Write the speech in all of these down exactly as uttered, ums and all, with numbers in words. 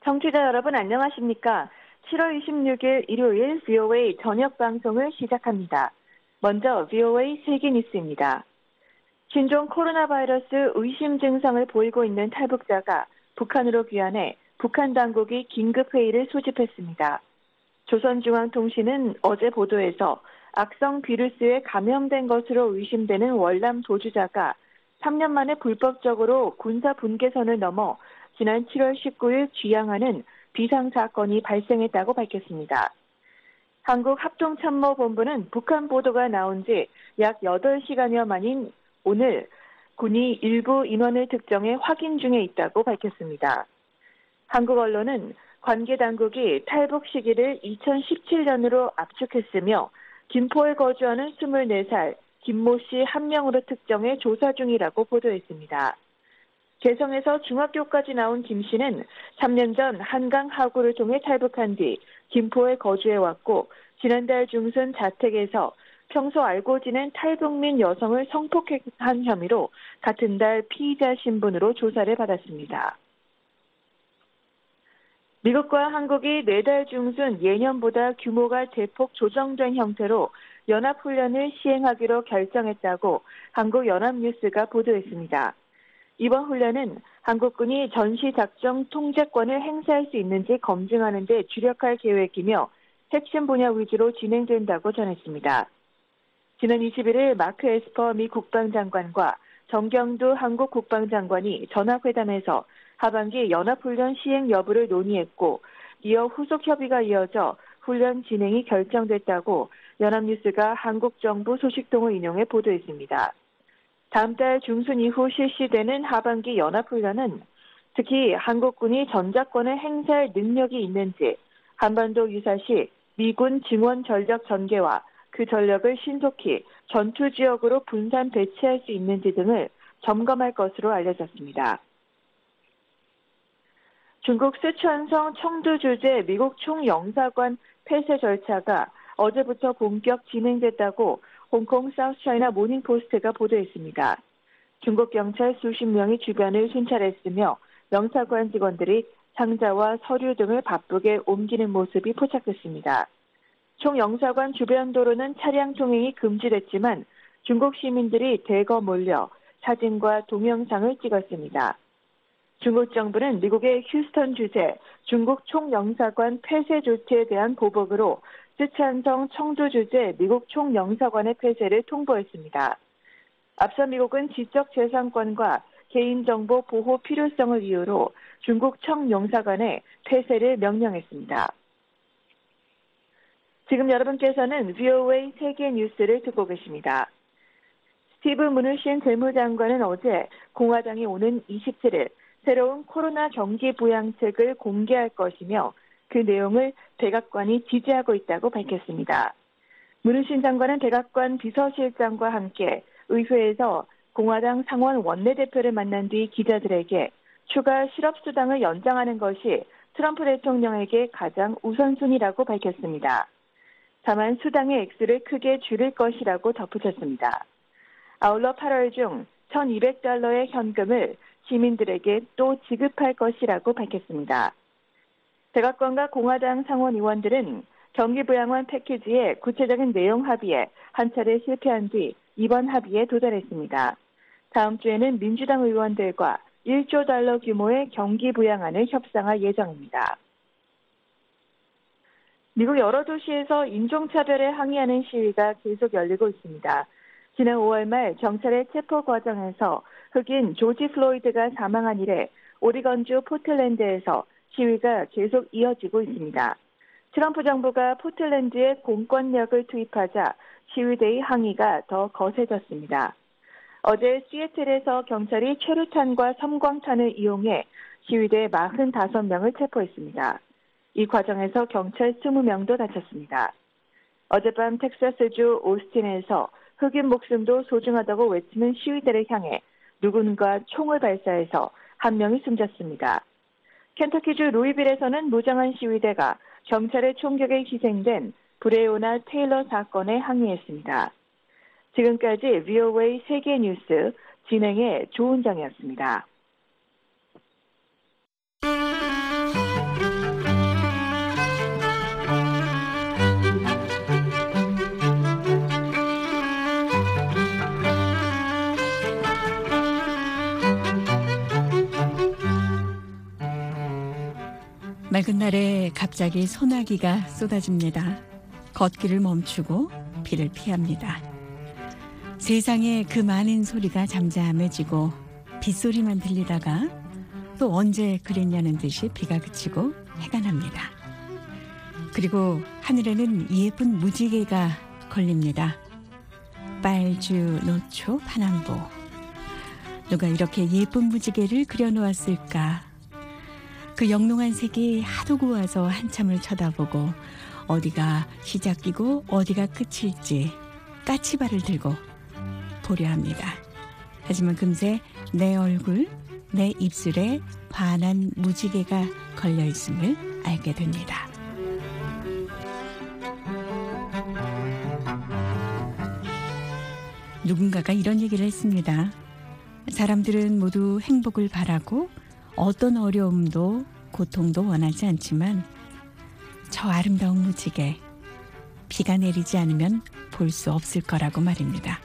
청취자 여러분 안녕하십니까? 칠월 이십육일 일요일 브이오에이 저녁 방송을 시작합니다. 먼저 브이오에이 세계 뉴스입니다. 신종 코로나 바이러스 의심 증상을 보이고 있는 탈북자가 북한으로 귀환해 북한 당국이 긴급회의를 소집했습니다. 조선중앙통신은 어제 보도에서 악성 비루스에 감염된 것으로 의심되는 월남 도주자가 삼 년 만에 불법적으로 군사 분계선을 넘어 지난 칠월 십구일 귀향하는 비상사건이 발생했다고 밝혔습니다. 한국합동참모본부는 북한 보도가 나온 지 약 여덟 시간여 만인 오늘 군이 일부 인원을 특정해 확인 중에 있다고 밝혔습니다. 한국 언론은 관계 당국이 탈북 시기를 이천십칠년으로 압축했으며 김포에 거주하는 스물네 살 김모 씨 한 명으로 특정해 조사 중이라고 보도했습니다. 개성에서 중학교까지 나온 김 씨는 삼 년 전 한강 하구를 통해 탈북한 뒤 김포에 거주해왔고 지난달 중순 자택에서 평소 알고 지낸 탈북민 여성을 성폭행한 혐의로 같은 달 피의자 신분으로 조사를 받았습니다. 미국과 한국이 내달 중순 예년보다 규모가 대폭 조정된 형태로 연합훈련을 시행하기로 결정했다고 한국연합뉴스가 보도했습니다. 이번 훈련은 한국군이 전시작전 통제권을 행사할 수 있는지 검증하는 데 주력할 계획이며 핵심 분야 위주로 진행된다고 전했습니다. 지난 이십일일 마크 에스퍼 미 국방장관과 정경두 한국 국방장관이 전화회담에서 하반기 연합훈련 시행 여부를 논의했고 이어 후속 협의가 이어져 훈련 진행이 결정됐다고 연합뉴스가 한국 정부 소식통을 인용해 보도했습니다. 다음 달 중순 이후 실시되는 하반기 연합훈련은 특히 한국군이 전작권을 행사할 능력이 있는지, 한반도 유사시 미군 증원 전력 전개와 그 전력을 신속히 전투 지역으로 분산 배치할 수 있는지 등을 점검할 것으로 알려졌습니다. 중국 쓰촨성 청두 주재 미국 총영사관 폐쇄 절차가 어제부터 본격 진행됐다고 홍콩 사우스차이나 모닝포스트가 보도했습니다. 중국 경찰 수십 명이 주변을 순찰했으며 영사관 직원들이 상자와 서류 등을 바쁘게 옮기는 모습이 포착됐습니다. 총영사관 주변 도로는 차량 통행이 금지됐지만 중국 시민들이 대거 몰려 사진과 동영상을 찍었습니다. 중국 정부는 미국의 휴스턴 주재 중국 총영사관 폐쇄 조치에 대한 보복으로 쓰촨성 청두 주재 미국 총영사관의 폐쇄를 통보했습니다. 앞서 미국은 지적재산권과 개인정보 보호 필요성을 이유로 중국 총영사관의 폐쇄를 명령했습니다. 지금 여러분께서는 브이오에이 세계 뉴스를 듣고 계십니다. 스티브 무누신 재무장관은 어제 공화당이 오는 이십칠일 새로운 코로나 경기 부양책을 공개할 것이며 그 내용을 백악관이 지지하고 있다고 밝혔습니다. 무누신 장관은 백악관 비서실장과 함께 의회에서 공화당 상원 원내대표를 만난 뒤 기자들에게 추가 실업수당을 연장하는 것이 트럼프 대통령에게 가장 우선순위라고 밝혔습니다. 다만 수당의 액수를 크게 줄일 것이라고 덧붙였습니다. 아울러 팔월 중 천이백 달러의 현금을 시민들에게 또 지급할 것이라고 밝혔습니다. 백악관과 공화당 상원 의원들은 경기부양안 패키지의 구체적인 내용 합의에 한 차례 실패한 뒤 이번 합의에 도달했습니다. 다음 주에는 민주당 의원들과 일조 달러 규모의 경기부양안을 협상할 예정입니다. 미국 여러 도시에서 인종차별에 항의하는 시위가 계속 열리고 있습니다. 지난 오월 말 경찰의 체포 과정에서 흑인 조지 플로이드가 사망한 이래 오리건주 포틀랜드에서 시위가 계속 이어지고 있습니다. 트럼프 정부가 포틀랜드에 공권력을 투입하자 시위대의 항의가 더 거세졌습니다. 어제 시애틀에서 경찰이 최루탄과 섬광탄을 이용해 시위대 사십오 명을 체포했습니다. 이 과정에서 경찰 이십 명도 다쳤습니다. 어젯밤 텍사스주 오스틴에서 흑인 목숨도 소중하다고 외치는 시위대를 향해 누군가 총을 발사해서 한 명이 숨졌습니다. 켄터키주 루이빌에서는 무장한 시위대가 경찰의 총격에 희생된 브레오나 테일러 사건에 항의했습니다. 지금까지 브이오에이 세계 뉴스 진행의 조은정이었습니다. 맑은 날에 갑자기 소나기가 쏟아집니다. 걷기를 멈추고 비를 피합니다. 세상에 그 많은 소리가 잠잠해지고 빗소리만 들리다가 또 언제 그랬냐는 듯이 비가 그치고 해가 납니다. 그리고 하늘에는 예쁜 무지개가 걸립니다. 빨주, 노초, 파남보. 누가 이렇게 예쁜 무지개를 그려놓았을까? 그 영롱한 색이 하도 고와서 한참을 쳐다보고 어디가 시작이고 어디가 끝일지 까치발을 들고 보려 합니다. 하지만 금세 내 얼굴, 내 입술에 환한 무지개가 걸려 있음을 알게 됩니다. 누군가가 이런 얘기를 했습니다. 사람들은 모두 행복을 바라고 어떤 어려움도 고통도 원하지 않지만 저 아름다운 무지개, 비가 내리지 않으면 볼 수 없을 거라고 말입니다.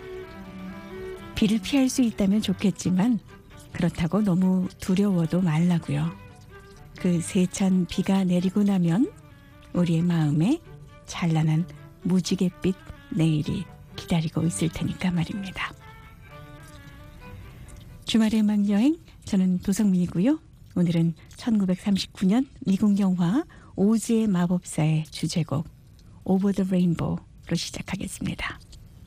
비를 피할 수 있다면 좋겠지만 그렇다고 너무 두려워도 말라고요. 그 세찬 비가 내리고 나면 우리의 마음에 찬란한 무지갯빛 내일이 기다리고 있을 테니까 말입니다. 주말의 음악여행, 저는 도성민이고요. 오늘은 천구백삼십구 년 미국 영화 오즈의 마법사의 주제곡 Over the Rainbow로 시작하겠습니다.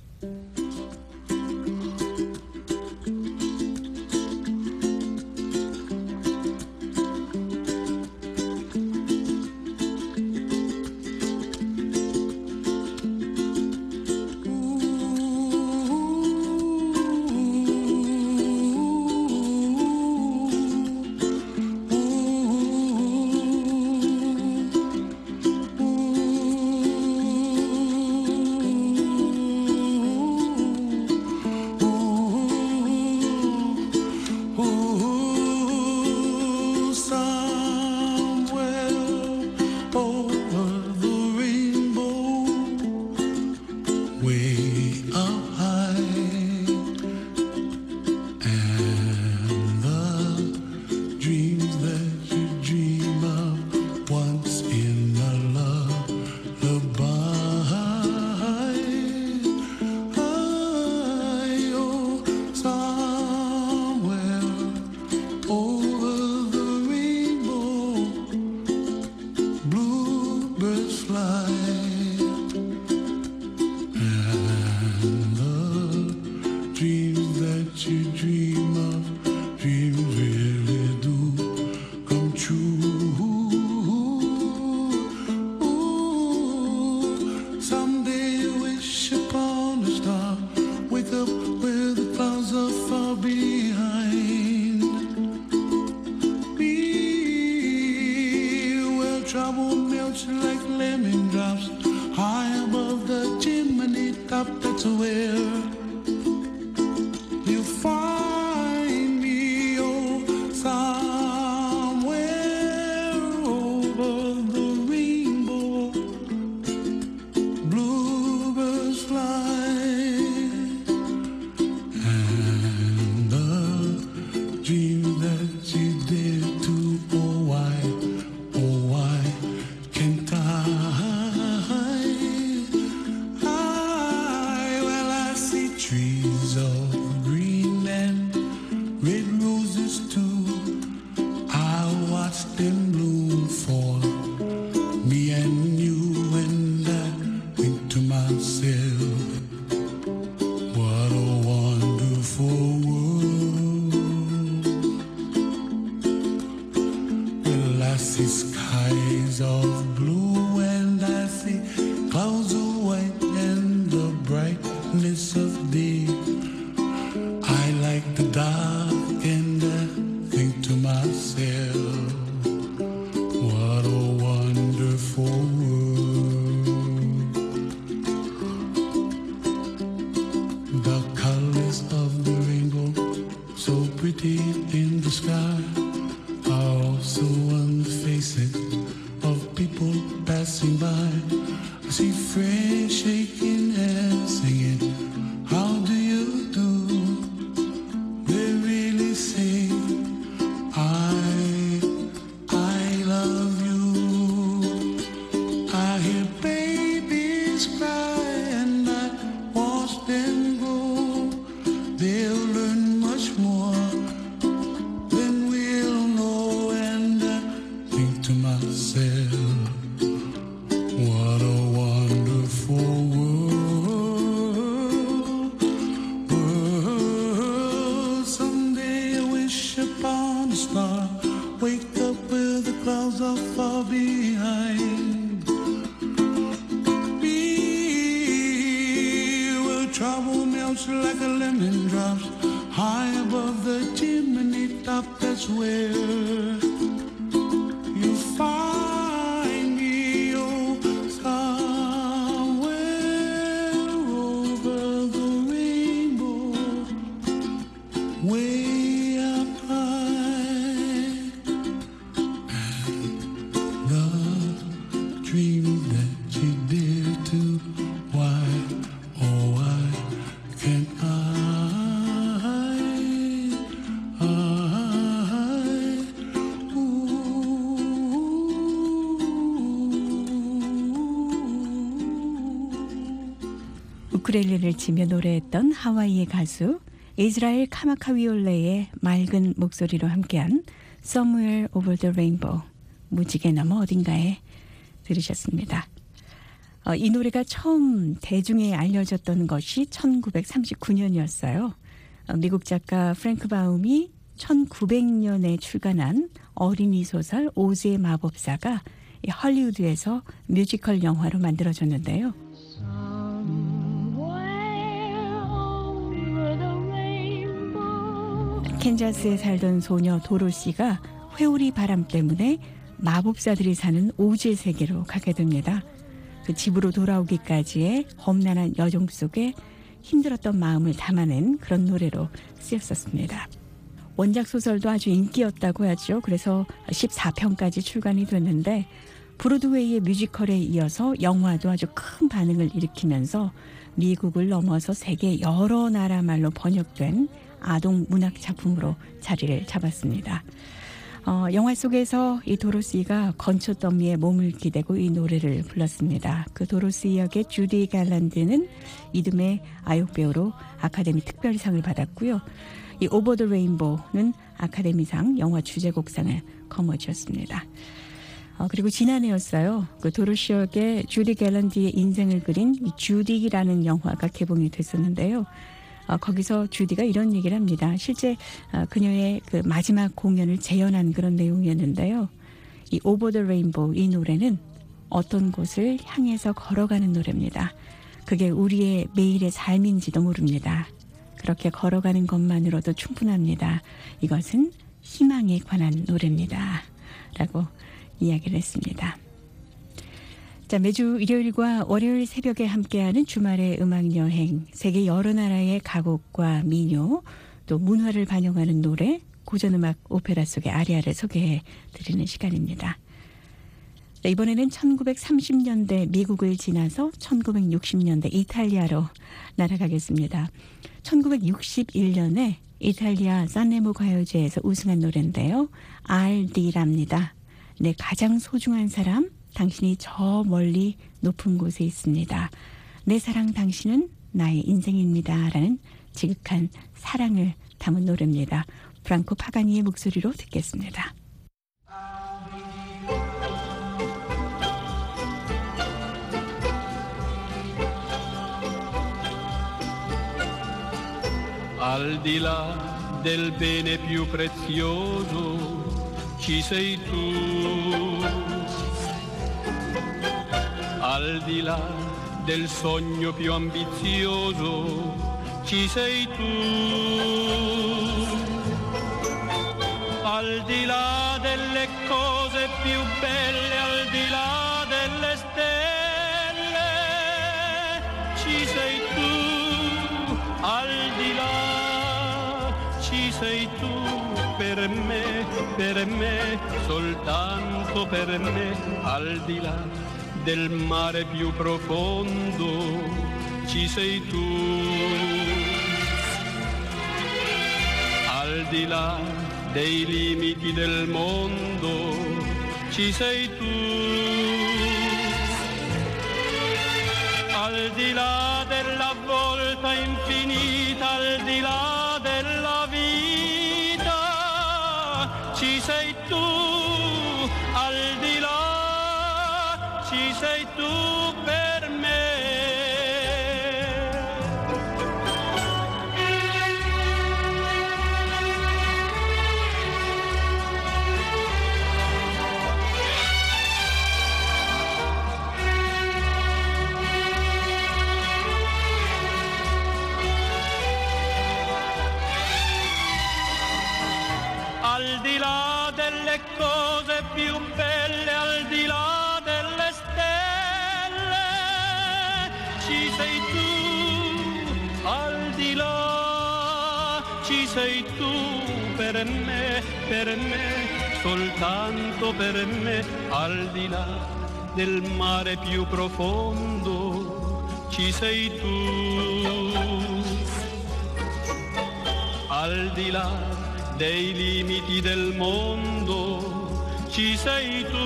Trouble melts like lemon drops high above the chimney top. That's where you find me, oh, somewhere over the rainbow. Bluebirds fly, and the dream that you did to, oh, why? Trees of green and red roses too. I watch them bloom for me and you, and I think to myself, what a wonderful world. Well, I see skies of blue and I see clouds of white and the brightness of day. I like the dark and I think to myself, what a wonderful world. The colors of the rainbow, so pretty in the sky, are also on the faces of people passing by. I see friends shaking hands, singing, how do you do? They really say, I, I love morning star. Wake up where the clouds are far behind. Be where trouble melts like a lemon drops. High above the chimney top, that's where you find me, oh, somewhere over the rainbow, way up high. And the dream that you dare to, why, oh, why can't I? 우쿨렐레를 치며 노래했던 하와이의 가수 이스라엘 카마카위올레의 맑은 목소리로 함께한 Somewhere Over the Rainbow, 무지개 너머 어딘가에 들으셨습니다. 어, 이 노래가 처음 대중에 알려졌던 것이 천구백삼십구 년이었어요. 어, 미국 작가 프랭크 바움이 천구백 년에 출간한 어린이 소설 오즈의 마법사가 이 헐리우드에서 뮤지컬 영화로 만들어졌는데요. 캔자스에 살던 소녀 도로시가 회오리 바람 때문에 마법사들이 사는 오즈의 세계로 가게 됩니다. 그 집으로 돌아오기까지의 험난한 여정 속에 힘들었던 마음을 담아낸 그런 노래로 쓰였었습니다. 원작 소설도 아주 인기였다고 하죠. 그래서 십사 편까지 출간이 됐는데 브로드웨이의 뮤지컬에 이어서 영화도 아주 큰 반응을 일으키면서 미국을 넘어서 세계 여러 나라 말로 번역된 아동 문학 작품으로 자리를 잡았습니다. 어, 영화 속에서 이 도로시가 건초 더미에 몸을 기대고 이 노래를 불렀습니다. 그 도로시 역의 주디 갈란드는 이듬해 아역 배우로 아카데미 특별상을 받았고요. 이 오버 더 레인보우는 아카데미상 영화 주제곡상을 거머쥐었습니다. 어, 그리고 지난해였어요. 그 도로시 역의 주디 갈란드의 인생을 그린 이 주디라는 영화가 개봉이 됐었는데요. 어, 거기서 주디가 이런 얘기를 합니다. 실제 어, 그녀의 그 마지막 공연을 재현한 그런 내용이었는데요. 이 오버 더 레인보우 이 노래는 어떤 곳을 향해서 걸어가는 노래입니다. 그게 우리의 매일의 삶인지도 모릅니다. 그렇게 걸어가는 것만으로도 충분합니다. 이것은 희망에 관한 노래입니다. 라고 이야기를 했습니다. 자, 매주 일요일과 월요일 새벽에 함께하는 주말의 음악여행, 세계 여러 나라의 가곡과 민요, 또 문화를 반영하는 노래, 고전음악 오페라 속의 아리아를 소개해 드리는 시간입니다. 자, 이번에는 천구백삼십 년대 미국을 지나서 천구백육십 년대 이탈리아로 날아가겠습니다. 천구백육십일 년에 이탈리아 산레모 가요제에서 우승한 노래인데요. 알디랍니다. 내 가장 소중한 사람, 당신이 저 멀리 높은 곳에 있습니다. 내 사랑 당신은 나의 인생입니다. 라는 지극한 사랑을 담은 노래입니다. 프랑코 파가니의 목소리로 듣겠습니다. Al di là del bene più prezioso ci sei tu. Al di là del sogno più ambizioso ci sei tu. Al di là delle cose più belle, al di là delle stelle ci sei tu. Al di là ci sei tu per me, per me, soltanto per me, al di là del mare più profondo ci sei tu. Al di là dei limiti del mondo ci sei tu. Al di là della volta infinita, al di là della vita ci sei tu. Al di là ci sei tu per me. di là delle cose più belle, al di là delle stelle, ci sei tu, al di là, ci sei tu per me, per me, soltanto per me, al di là del mare più profondo, ci sei tu, al di là dei limiti del mondo, ci sei tu,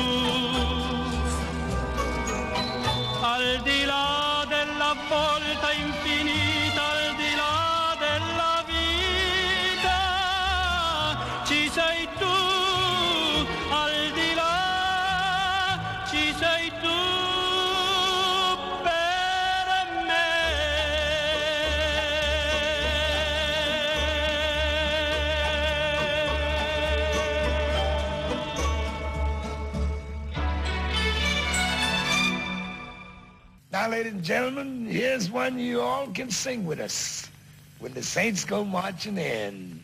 al di là della volta infinita, al di là della vita, ci sei tu, al di là, ci sei tu. Now, ladies and gentlemen, here's one you all can sing with us. When the saints go marching in.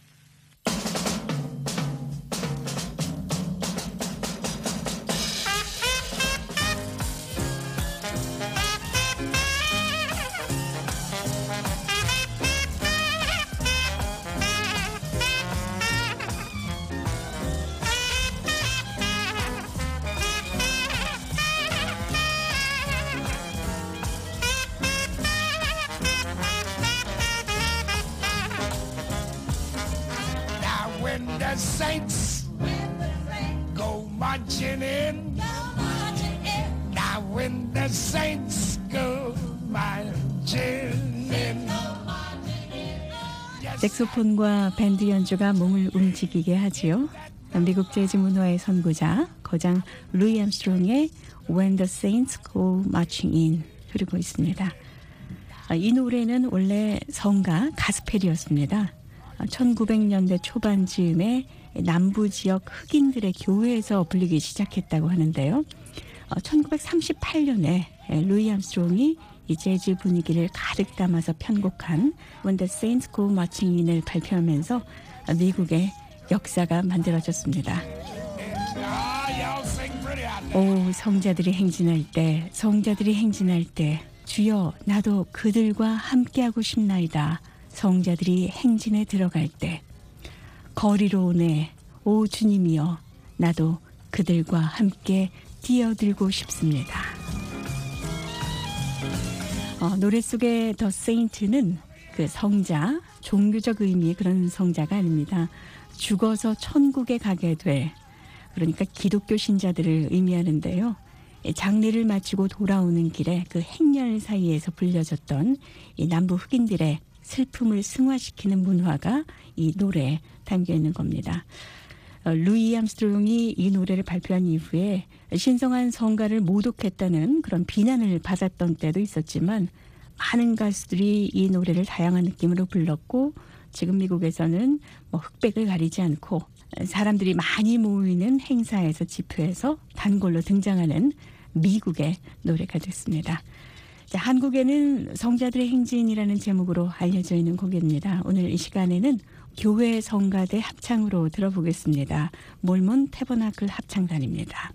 When the saints go marching in. Now when the saints go marching in. 색소폰과 밴드 연주가 몸을 움직이게 하지요. 미국 재즈 문화의 선구자 거장 루이 암스트롱의 When the Saints Go Marching In 흐르고 있습니다. 이 노래는 원래 성가 가스펠이었습니다. 천구백 년대 초반 즈음에 남부 지역 흑인들의 교회에서 불리기 시작했다고 하는데요. 천구백삼십팔 년에 루이 암스트롱이 이 재즈 분위기를 가득 담아서 편곡한 When the Saints Go Marching In을 발표하면서 미국의 역사가 만들어졌습니다. 오, 성자들이 행진할 때, 성자들이 행진할 때 주여 나도 그들과 함께하고 싶나이다. 성자들이 행진에 들어갈 때 거리로 오네 오 주님이여 나도 그들과 함께 뛰어들고 싶습니다. 어, 노래 속의 더 세인트는 그 성자, 종교적 의미의 그런 성자가 아닙니다. 죽어서 천국에 가게 될, 그러니까 기독교 신자들을 의미하는데요. 장례를 마치고 돌아오는 길에 그 행렬 사이에서 불려졌던 이 남부 흑인들의 슬픔을 승화시키는 문화가 이 노래에 담겨 있는 겁니다. 루이 암스트롱이 이 노래를 발표한 이후에 신성한 성가를 모독했다는 그런 비난을 받았던 때도 있었지만 많은 가수들이 이 노래를 다양한 느낌으로 불렀고 지금 미국에서는 뭐 흑백을 가리지 않고 사람들이 많이 모이는 행사에서 집회에서 단골로 등장하는 미국의 노래가 됐습니다. 자, 한국에는 성자들의 행진이라는 제목으로 알려져 있는 곡입니다. 오늘 이 시간에는 교회 성가대 합창으로 들어보겠습니다. 몰몬 태버나클 합창단입니다.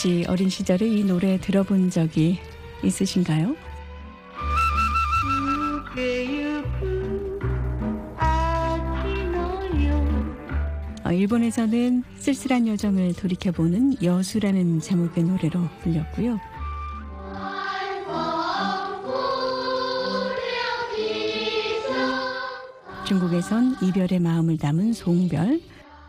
혹시 어린 시절에 이 노래 들어본 적이 있으신가요? 어, 일본에서는 쓸쓸한 여정을 돌이켜보는 여수라는 제목의 노래로 불렸고요. 중국에선 이별의 마음을 담은 송별,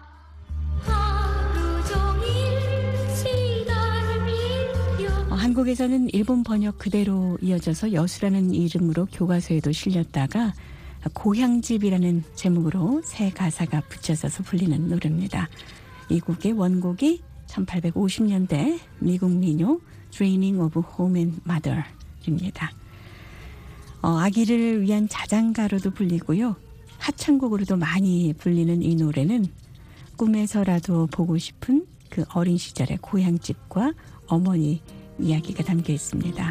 어, 한국에서는 일본 번역 그대로 이어져서 여수라는 이름으로 교과서에도 실렸다가 고향집이라는 제목으로 새 가사가 붙여져서 불리는 노래입니다. 이 곡의 원곡이 천팔백오십 년대 미국 민요 Dreaming of Home and Mother입니다. 어, 아기를 위한 자장가로도 불리고요. 하창곡으로도 많이 불리는 이 노래는 꿈에서라도 보고 싶은 그 어린 시절의 고향집과 어머니 이야기가 담겨 있습니다.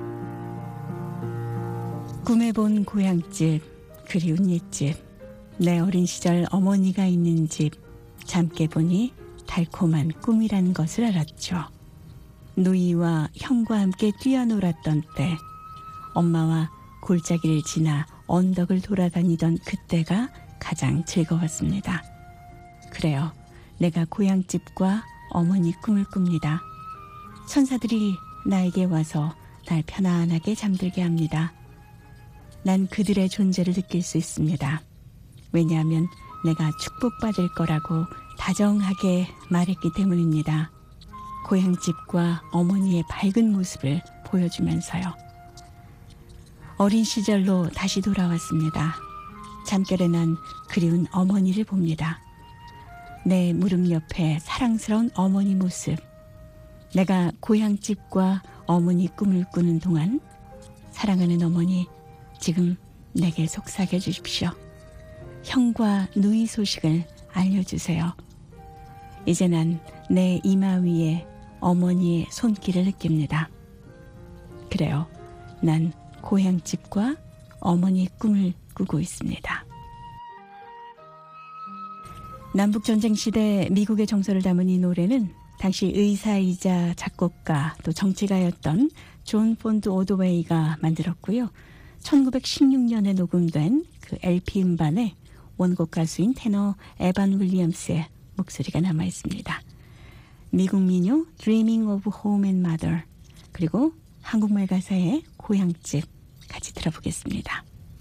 꿈에 본 고향집, 그리운 옛집, 내 어린 시절 어머니가 있는 집, 잠 깨보니 달콤한 꿈이란 것을 알았죠. 누이와 형과 함께 뛰어놀았던 때, 엄마와 골짜기를 지나 언덕을 돌아다니던 그때가 가장 즐거웠습니다. 그래요. 내가 고향집과 어머니 꿈을 꿉니다. 천사들이 나에게 와서 날 편안하게 잠들게 합니다. 난 그들의 존재를 느낄 수 있습니다. 왜냐하면 내가 축복받을 거라고 다정하게 말했기 때문입니다. 고향집과 어머니의 밝은 모습을 보여주면서요. 어린 시절로 다시 돌아왔습니다. 잠결에 난 그리운 어머니를 봅니다. 내 무릎 옆에 사랑스러운 어머니 모습. 내가 고향집과 어머니 꿈을 꾸는 동안 사랑하는 어머니, 지금 내게 속삭여 주십시오. 형과 누이 소식을 알려주세요. 이제 난 내 이마 위에 어머니의 손길을 느낍니다. 그래요. 난 고향집과 어머니 꿈을 꾸고 있습니다. 남북전쟁 시대 미국의 정서를 담은 이 노래는 당시 의사이자 작곡가 또 정치가였던 존 폰드 오더웨이가 만들었고요. 천구백십육 년에 녹음된 그 엘피 음반에 원곡 가수인 테너 에반 윌리엄스의 목소리가 남아 있습니다. 미국 민요 Dreaming of Home and Mother, 그리고 한국말 가사의 고향집 같이 들어보겠습니다.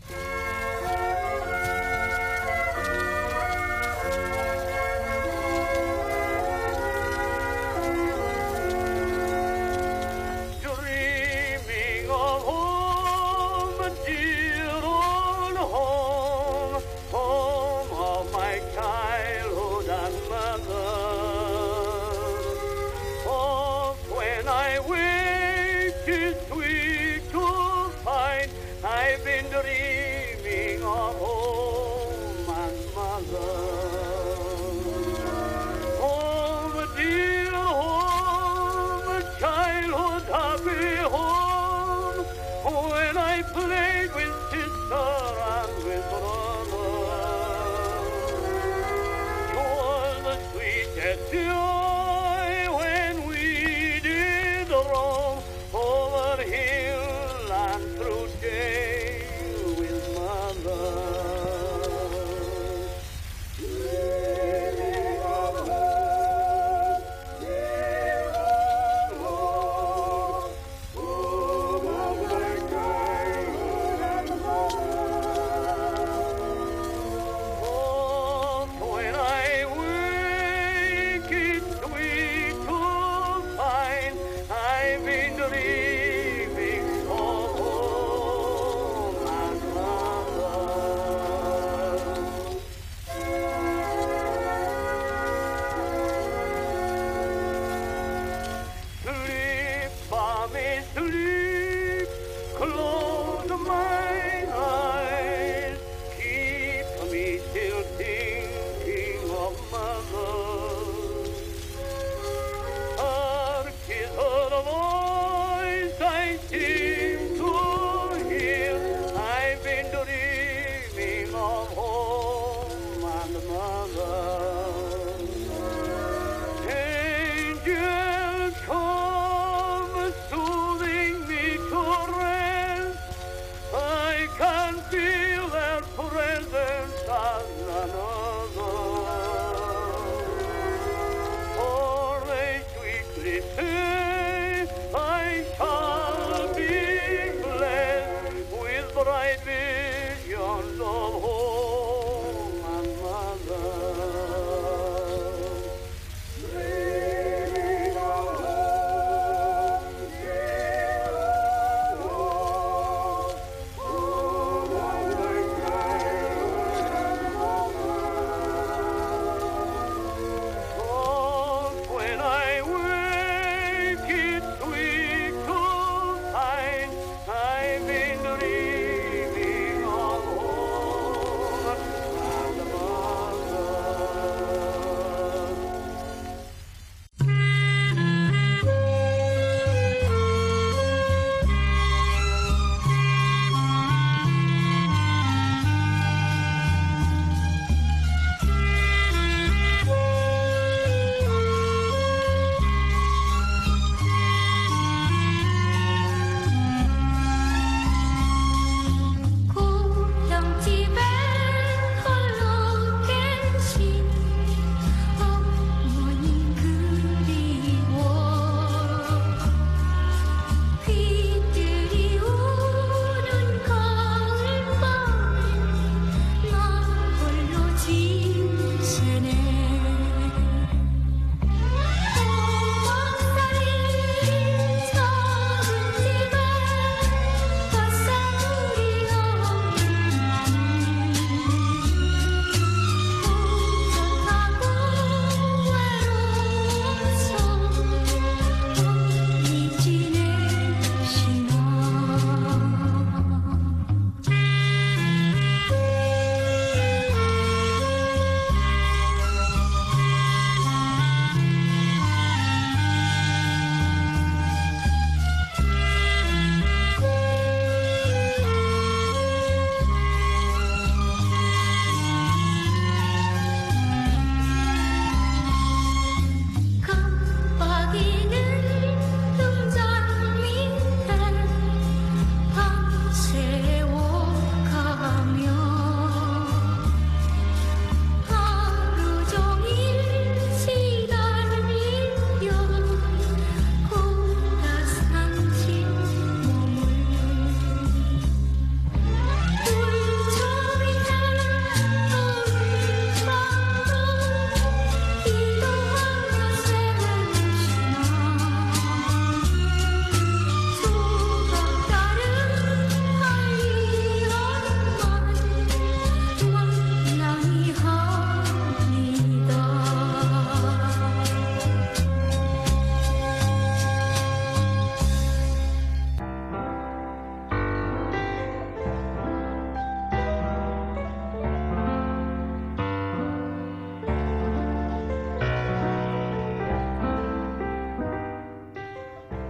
Dreaming of home and mother, home, dear home, childhood happy home, when I played with sister and with brother, 'twas the sweetest joy when we did roam over hill and through day. Sleep, close my eyes, keep me still thinking of mother. Her kiss, her voice I seem to hear. I've been dreaming of home and mother. Angels come.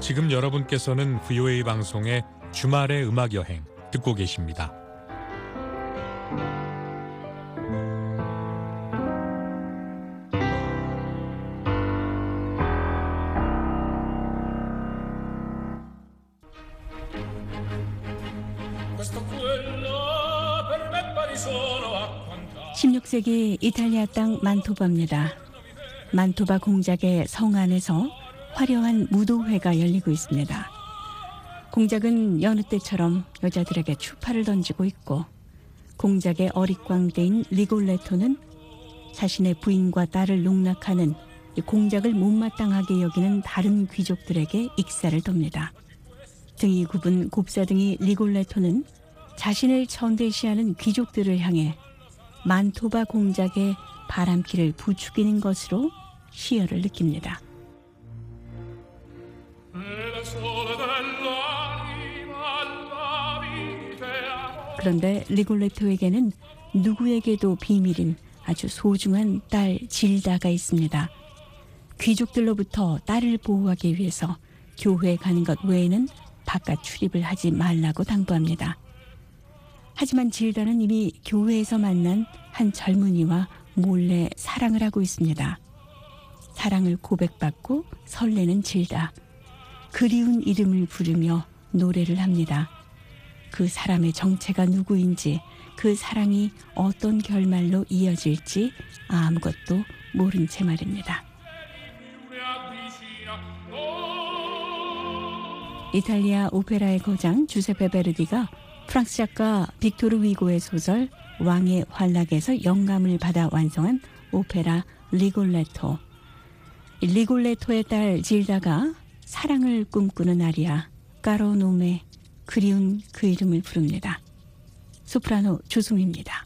지금 여러분께서는 브이오에이 방송의 주말의 음악 여행 듣고 계십니다. 십육 세기 이탈리아 땅 만토바입니다. 만토바 공작의 성 안에서 화려한 무도회가 열리고 있습니다. 공작은 여느 때처럼 여자들에게 추파를 던지고 있고, 공작의 어릿광대인 리골레토는 자신의 부인과 딸을 농락하는 이 공작을 못마땅하게 여기는 다른 귀족들에게 익사를 돕니다. 등이 굽은 곱사등이 리골레토는 자신을 천대시하는 귀족들을 향해 만토바 공작의 바람길을 부추기는 것으로 희열을 느낍니다. 그런데 리골레토에게는 누구에게도 비밀인 아주 소중한 딸 질다가 있습니다. 귀족들로부터 딸을 보호하기 위해서 교회에 가는 것 외에는 바깥 출입을 하지 말라고 당부합니다. 하지만 질다는 이미 교회에서 만난 한 젊은이와 몰래 사랑을 하고 있습니다. 사랑을 고백받고 설레는 질다. 그리운 이름을 부르며 노래를 합니다. 그 사람의 정체가 누구인지, 그 사랑이 어떤 결말로 이어질지 아무것도 모른 채 말입니다. 이탈리아 오페라의 거장 주세페 베르디가 프랑스 작가 빅토르 위고의 소설 왕의 환락에서 영감을 받아 완성한 오페라 리골레토. 리골레토의 딸 질다가 사랑을 꿈꾸는 아리아 까로노메, 그리운 그 이름을 부릅니다. 소프라노 조승입니다.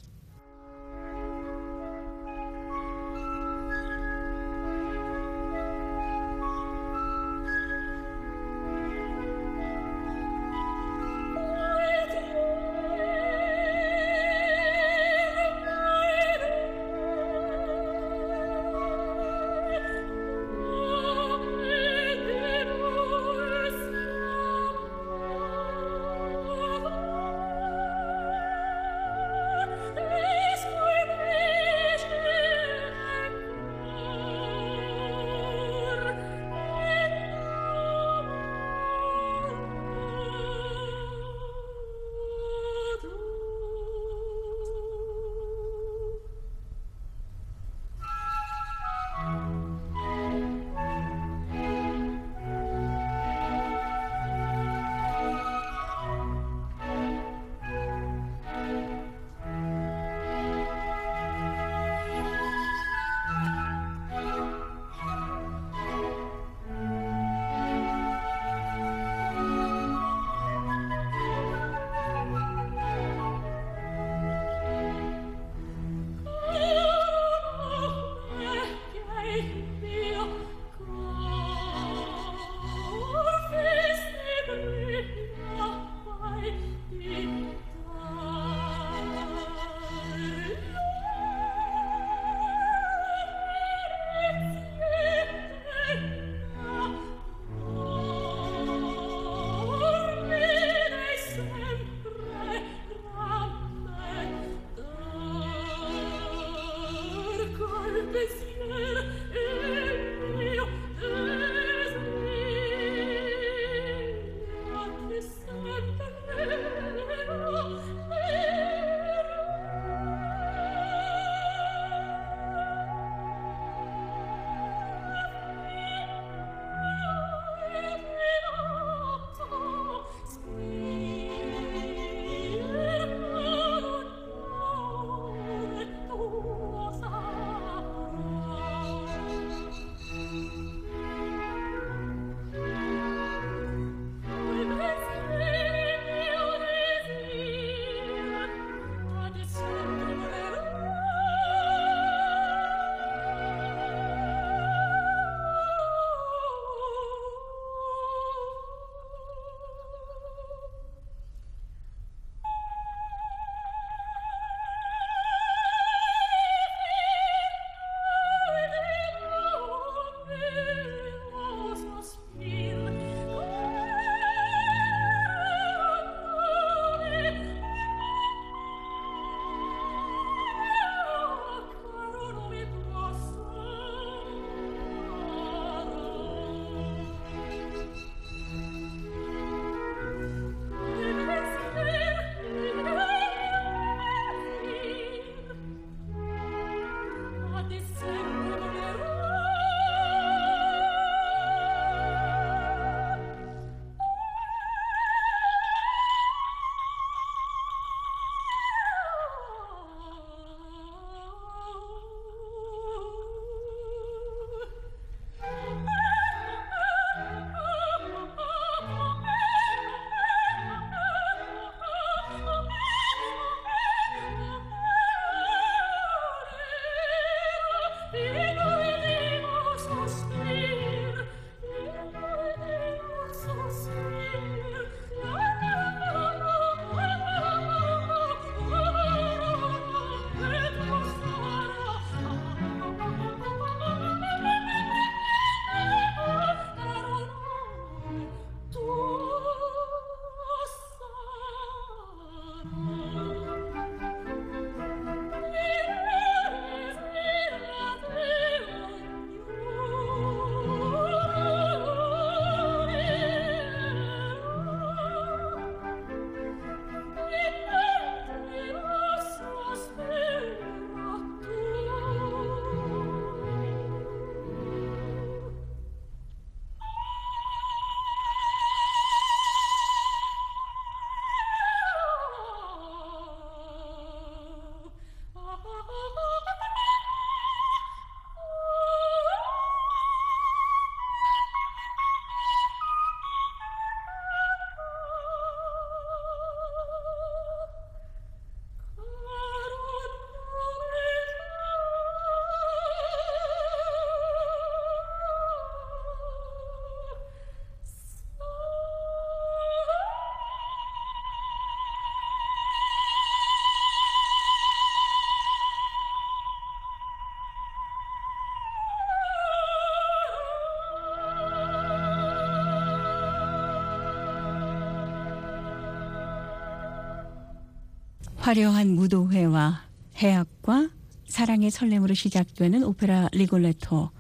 화려한 무도회와 해악과 사랑의 설렘으로 시작되는 오페라 리골레토.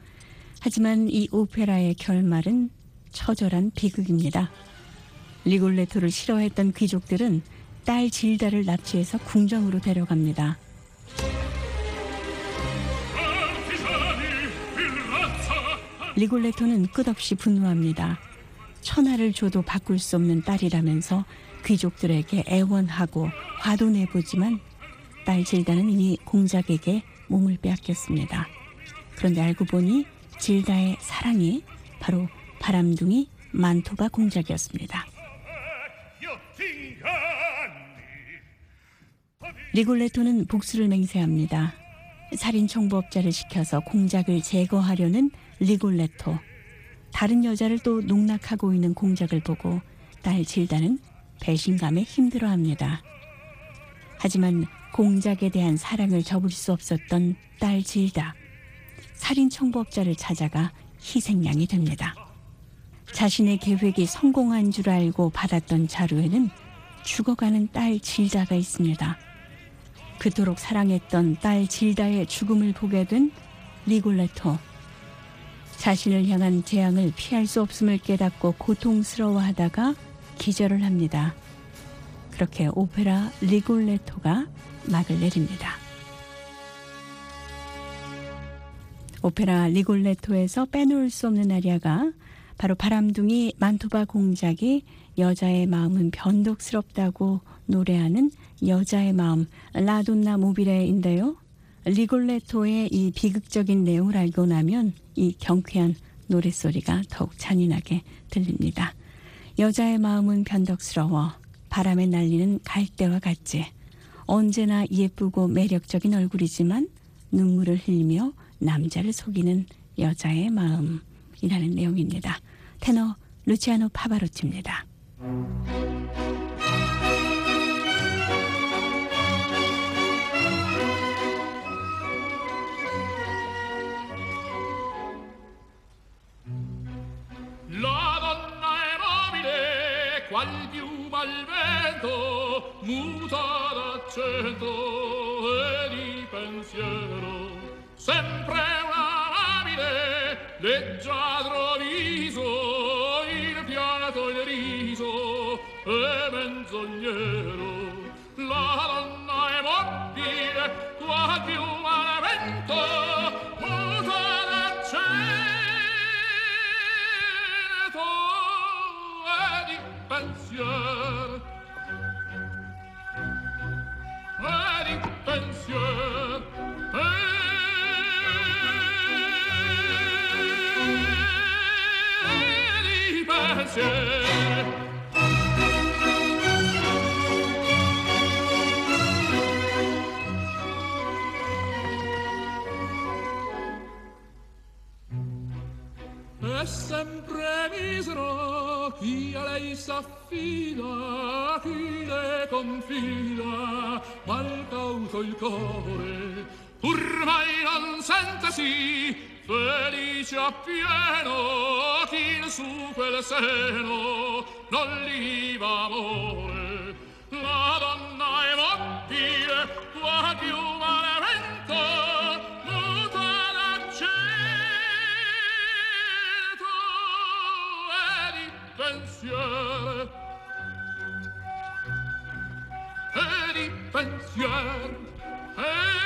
하지만 이 오페라의 결말은 처절한 비극입니다. 리골레토를 싫어했던 귀족들은 딸 질다를 납치해서 궁정으로 데려갑니다. 리골레토는 끝없이 분노합니다. 천하를 줘도 바꿀 수 없는 딸이라면서 귀족들에게 애원하고 화도 내보지만 딸 질다는 이미 공작에게 몸을 빼앗겼습니다. 그런데 알고 보니 질다의 사랑이 바로 바람둥이 만토바 공작이었습니다. 리골레토는 복수를 맹세합니다. 살인 청부업자를 시켜서 공작을 제거하려는 리골레토. 다른 여자를 또 농락하고 있는 공작을 보고 딸 질다는 배신감에 힘들어합니다. 하지만 공작에 대한 사랑을 접을 수 없었던 딸 질다. 살인 청부업자를 찾아가 희생양이 됩니다. 자신의 계획이 성공한 줄 알고 받았던 자루에는 죽어가는 딸 질다가 있습니다. 그토록 사랑했던 딸 질다의 죽음을 보게 된 리골레토. 자신을 향한 재앙을 피할 수 없음을 깨닫고 고통스러워하다가 기절을 합니다. 그렇게 오페라 리골레토가 막을 내립니다. 오페라 리골레토에서 빼놓을 수 없는 아리아가 바로 바람둥이 만토바 공작이 여자의 마음은 변덕스럽다고 노래하는 여자의 마음 라돈나 모비레인데요. 리골레토의 이 비극적인 내용을 알고 나면 이 경쾌한 노랫소리가 더욱 잔인하게 들립니다. 여자의 마음은 변덕스러워 바람에 날리는 갈대와 같지. 언제나 예쁘고 매력적인 얼굴이지만 눈물을 흘리며 남자를 속이는 여자의 마음이라는 내용입니다. 테너 루치아노 파바로치입니다. Qual piuma al vento muta d'accento e di pensiero, sempre una labile, leggiadro viso, il pianto il riso e menzognero. La donna è mobile, qual piuma al vento pensier. È sempre misero chi a lei s'affida, chi le confida, mal cauto il core, pur mai non sente sì, felice appieno, chi in su quel seno non gli va amore. La donna è mobile, qua più malevento, muta d'accento e di pensiero, e di pensiero, e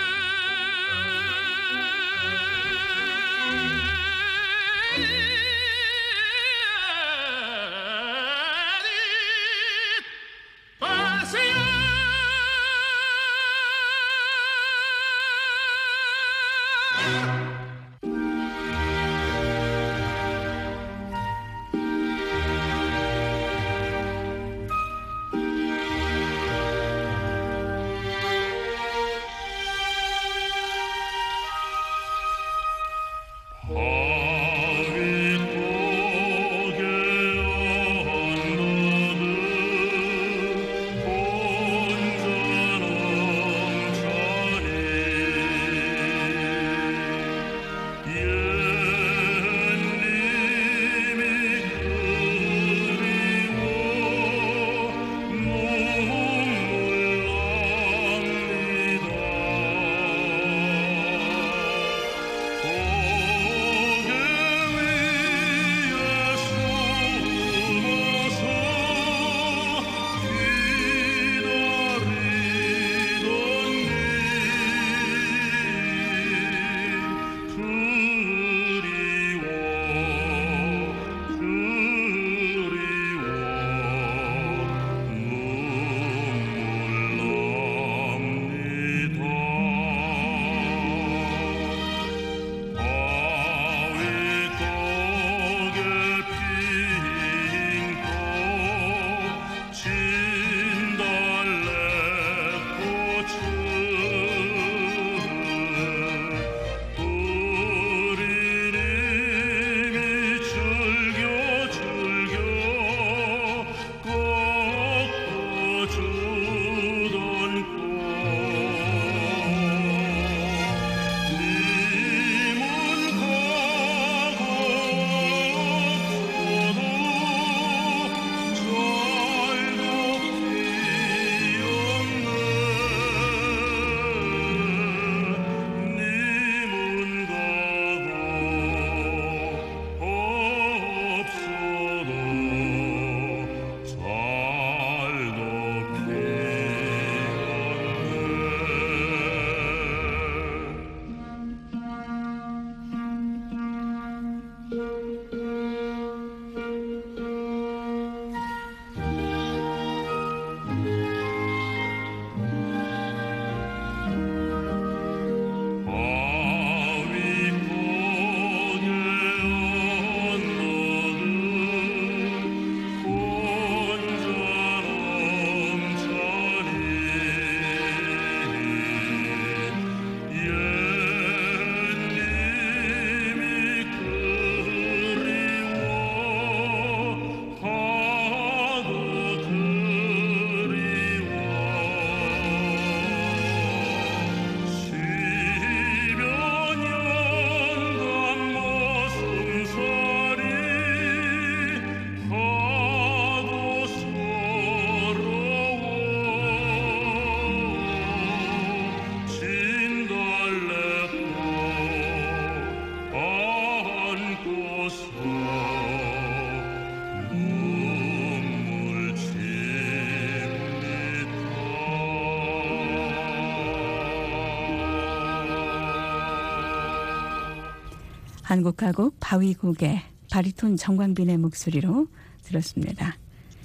한국가곡 바위곡의 바리톤 정광빈의 목소리로 들었습니다.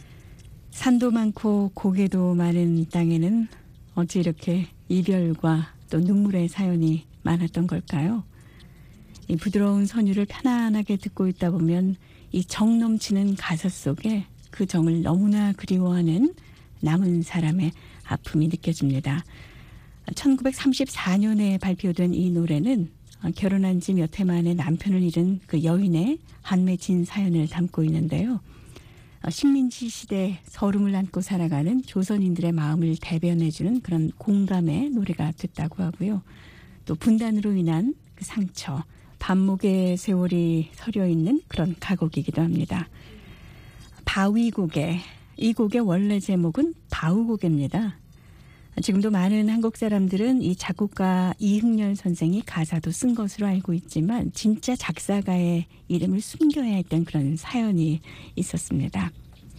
산도 많고 고개도 많은 이 땅에는 어찌 이렇게 이별과 또 눈물의 사연이 많았던 걸까요? 이 부드러운 선율을 편안하게 듣고 있다 보면 이 정 넘치는 가사 속에 그 정을 너무나 그리워하는 남은 사람의 아픔이 느껴집니다. 천구백삼십사 년에 발표된 이 노래는 결혼한 지 몇 해 만에 남편을 잃은 그 여인의 한맺힌 사연을 담고 있는데요. 식민지 시대 서름을 안고 살아가는 조선인들의 마음을 대변해주는 그런 공감의 노래가 됐다고 하고요. 또 분단으로 인한 그 상처, 반목의 세월이 서려 있는 그런 가곡이기도 합니다. 바위고개, 이 곡의 원래 제목은 바우고개입니다. 지금도 많은 한국 사람들은 이 작곡가 이흥렬 선생이 가사도 쓴 것으로 알고 있지만 진짜 작사가의 이름을 숨겨야 했던 그런 사연이 있었습니다.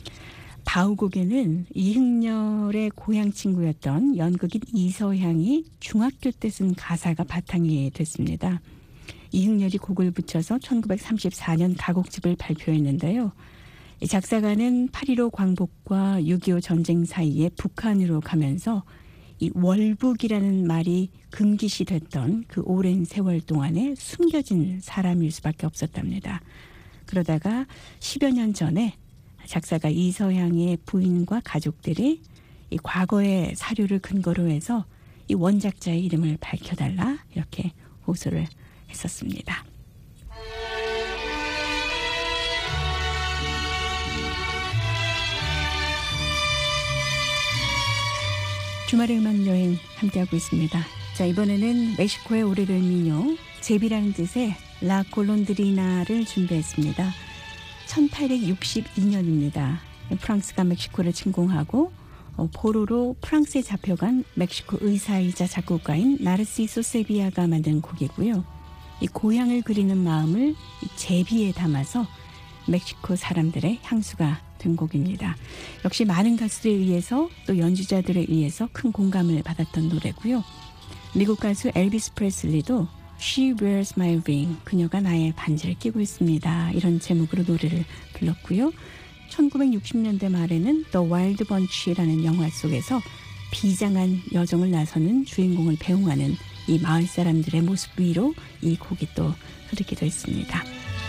바우곡에는 이흥렬의 고향 친구였던 연극인 이서향이 중학교 때 쓴 가사가 바탕이 됐습니다. 이흥렬이 곡을 붙여서 천구백삼십사 년 가곡집을 발표했는데요. 작사가는 팔일오 광복과 육이오 전쟁 사이에 북한으로 가면서 이 월북이라는 말이 금기시됐던 그 오랜 세월 동안에 숨겨진 사람일 수밖에 없었답니다. 그러다가 십여 년 전에 작사가 이서향의 부인과 가족들이 이 과거의 사료를 근거로 해서 이 원작자의 이름을 밝혀달라 이렇게 호소를 했었습니다. 주말의 음악 여행 함께하고 있습니다. 자, 이번에는 멕시코의 오래된 민요 제비라는 뜻의 라 골론드리나를 준비했습니다. 천팔백육십이 년입니다. 프랑스가 멕시코를 침공하고 어, 포로로 프랑스에 잡혀간 멕시코 의사이자 작곡가인 나르시소 세비야가 만든 곡이고요. 이 고향을 그리는 마음을 이 제비에 담아서 멕시코 사람들의 향수가 된 곡입니다. 역시 많은 가수들에 의해서 또 연주자들에 의해서 큰 공감을 받았던 노래고요. 미국 가수 엘비스 프레슬리도 She Wears My Ring, 그녀가 나의 반지를 끼고 있습니다. 이런 제목으로 노래를 불렀고요. 천구백육십 년대 말에는 The Wild Bunch라는 영화 속에서 비장한 여정을 나서는 주인공을 배웅하는 이 마을 사람들의 모습 위로 이 곡이 또 흐르기도 했습니다.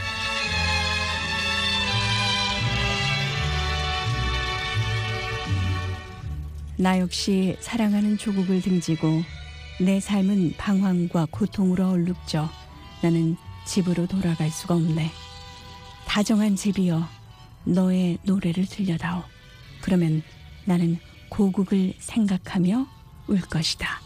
나 역시 사랑하는 조국을 등지고 내 삶은 방황과 고통으로 얼룩져 나는 집으로 돌아갈 수가 없네. 다정한 제비여 너의 노래를 들려다오. 그러면 나는 고국을 생각하며 울 것이다.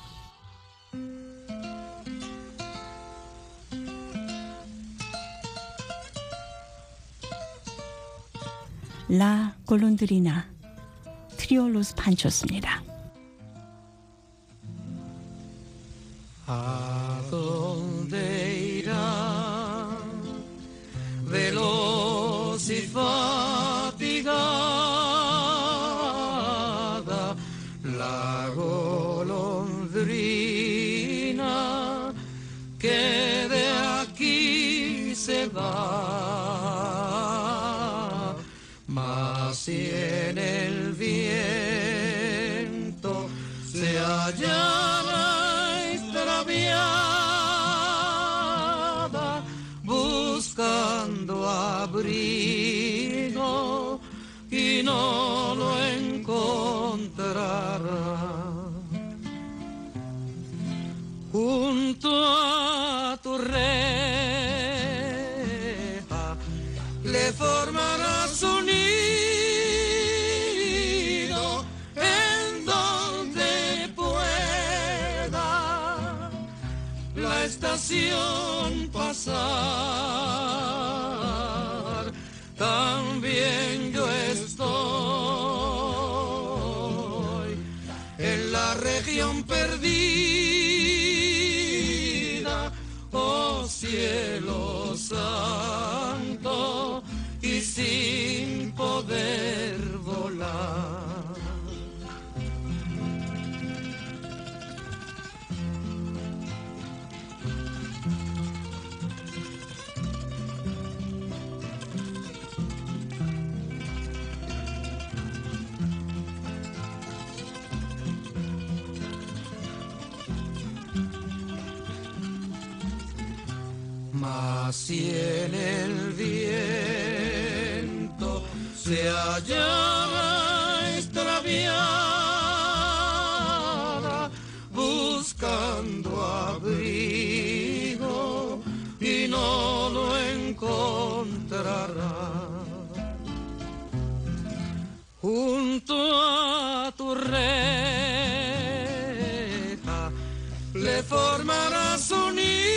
라 골론드리나 트리오 로스 판초스입니다. ¿A dónde irá veloz y fatigada la golondrina que de aquí se va? Mas si en el viento se hallara extraviada, buscando abrigo y no lo encontrará. Junto a tu reja le formará su nido en donde pueda la estación pasar. También yo estoy en la región perdida, oh cielo santo, y sin poder volar. mas si en el viento se hallara extraviada, buscando abrigo y no lo encontrará. Junto a tu reja le formarás su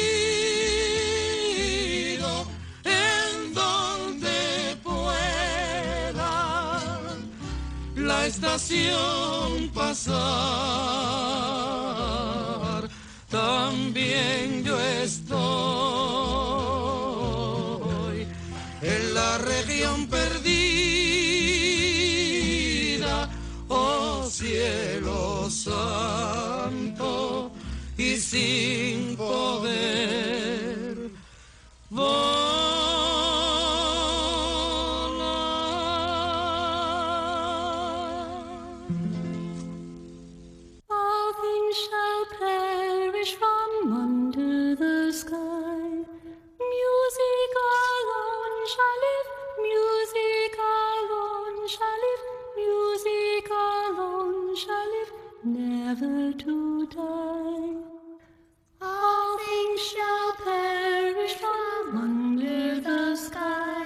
nido en donde pueda la estación pasar. También yo estoy en la región perdida, oh cielo santo, y sin poder volar. All things shall perish from under the sky. Music alone shall live, music alone shall live, music alone shall live, never to die. All things shall perish from under the sky.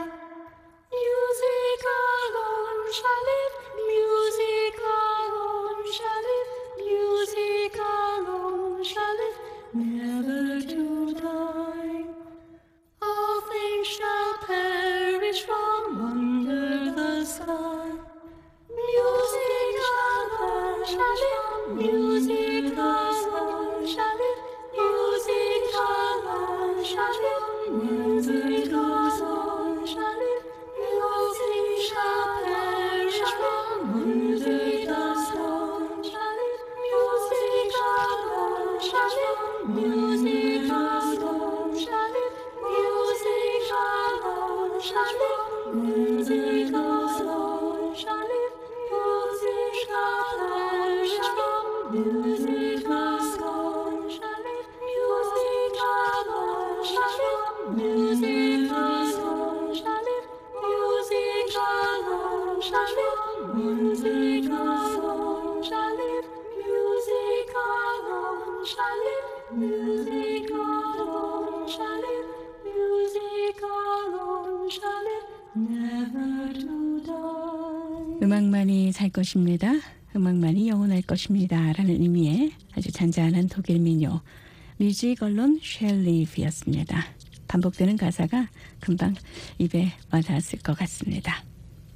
Music alone shall live, music alone shall live, music alone shall live, never to die. All things shall perish from under the sky. Music alone shall live, music alone shall live, music alone shall live, music alone shall live, music shall perish from under the stone shall live, music alone shall live, music alone shall live, music alone shall live, music alone shall live, music shall perish from music alone shall live, music alone shall live, music alone shall live, music alone shall live, music alone shall live, music alone shall live, music alone shall live, music alone shall live, never to die. 음악만이 살 것입니다. 음악만이 영원할 것입니다. 라는 의미의 아주 잔잔한 독일 민요 뮤직 언론 쉘 리브였습니다. 반복되는 가사가 금방 입에 와닿았을 것 같습니다.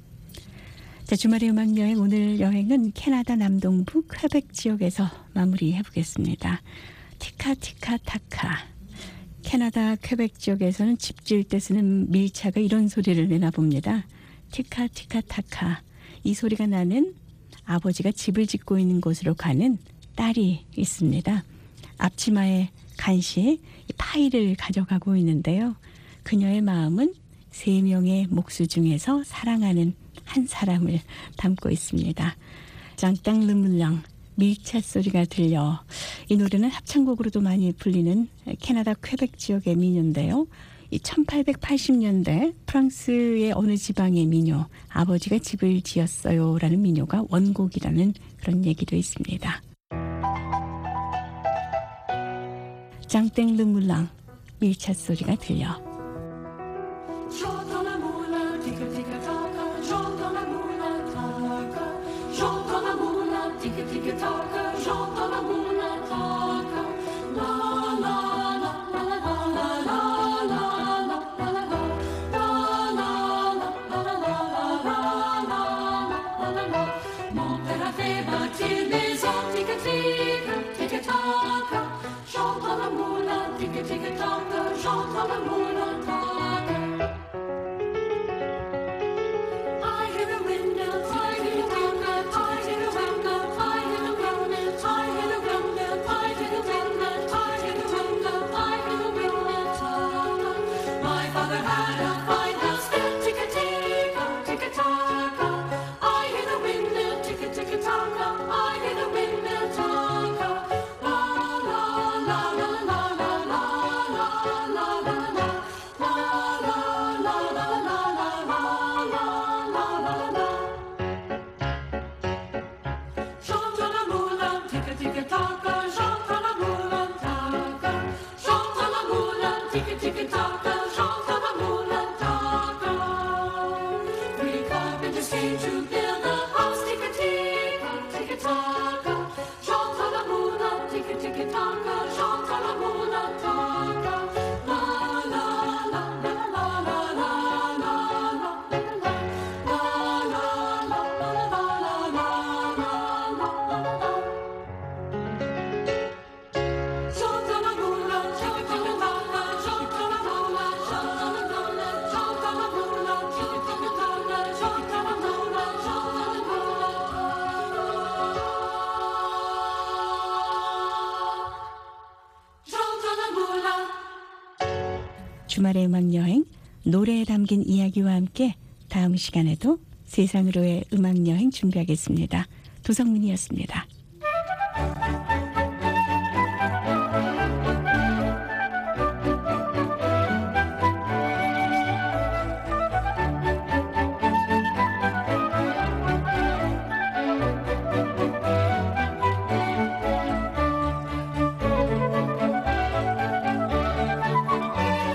자, 주말의 음악여행, 오늘 여행은 캐나다 남동부 퀘벡 지역에서 마무리해보겠습니다. 티카티카타카. 캐나다 퀘벡 지역에서는 집 지을 때 쓰는 밀차가 이런 소리를 내나 봅니다. 티카티카타카. 이 소리가 나는 아버지가 집을 짓고 있는 곳으로 가는 딸이 있습니다. 앞치마에 간신히 파이를 가져가고 있는데요. 그녀의 마음은 세 명의 목수 중에서 사랑하는 한 사람을 담고 있습니다. 장땅 르물랑, 밀차 소리가 들려. 이 노래는 합창곡으로도 많이 불리는 캐나다 퀘벡 지역의 민요인데요. 이 천팔백팔십 년대 프랑스의 어느 지방의 민요, 아버지가 집을 지었어요 라는 민요가 원곡이라는 그런 얘기도 있습니다. 장땡 르물랑, 밀차 소리가 들려. La la la la la la la la la la. 주말의 음악여행, 노래에 담긴 이야기와 함께 다음 시간에도 세상으로의 음악여행 준비하겠습니다. 도성민이었습니다.